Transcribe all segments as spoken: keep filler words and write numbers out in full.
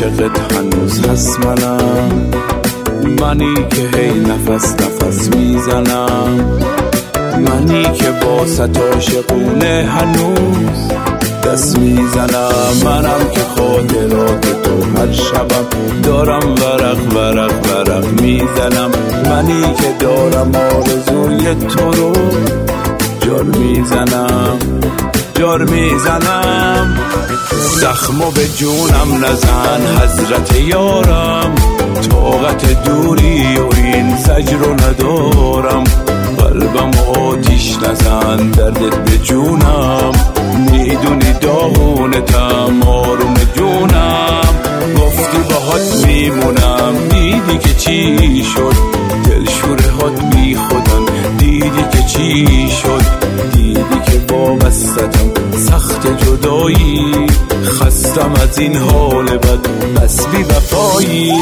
عاشقت هنوز هست منم، منی که هی نفس نفس میزنم، منی که با ست عاشقونه هنوز دست میزنم، منم که خاطرات تو هر شبم دارم ورق ورق ورق میزنم، منی که دارم آرزوی تو رو جار میزنم جار میزنم. زخمو به جونم نزن حضرت یارم، طاقت دوری و این زجر رو ندارم، قلبم آتیش نزن دردت به جونم، میدونی داغونتم آروم جونم، گفتی باهات میمونم دیدی که چی شد، دلشوره هات بی خودن دیدی که چی شد، دیدی که وابستم سخت جدایی، خستم از این حال بد بس بی وفایی.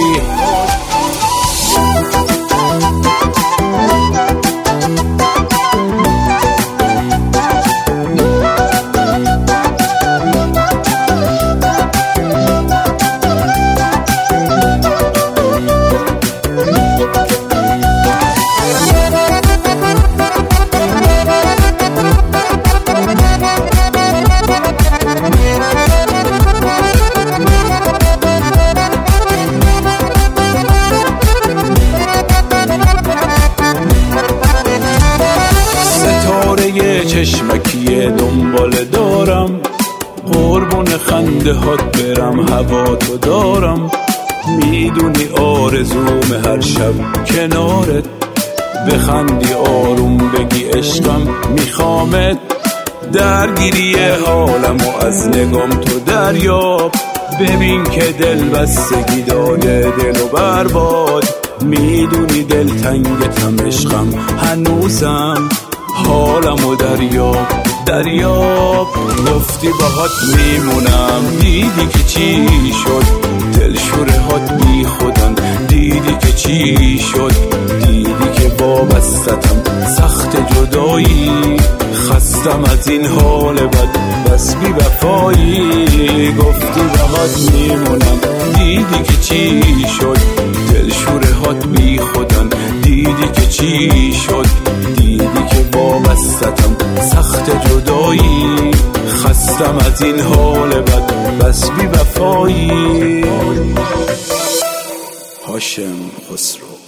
چشمکیه دنبال دارم، قربون خنده هات برم هوا تو دارم، میدونی آرزوم هر شب کنارت، بخندی آروم بگی عشقم میخوامت، درگیری حالم و از نگام تو دریاب، ببین که دل بستگی داده دل و برباد، میدونی دل تنگتم عشقم هنوزم، حالم و دریاب دریاب، گفتی باهات میمونم دیدی که چی شد، دلشوره هات بی خودن دیدی که چی شد، دیدی که وابستم سخت جدایی، خستم از این حال بد بس بی وفایی، گفتی باهات میمونم دیدی که چی شد، دلشوره هات بی خودن دیدی که چی شد، دیدی که وابستم سخت جدایی، خستم از این حال بد بس بی وفایی. هاشم خسرو.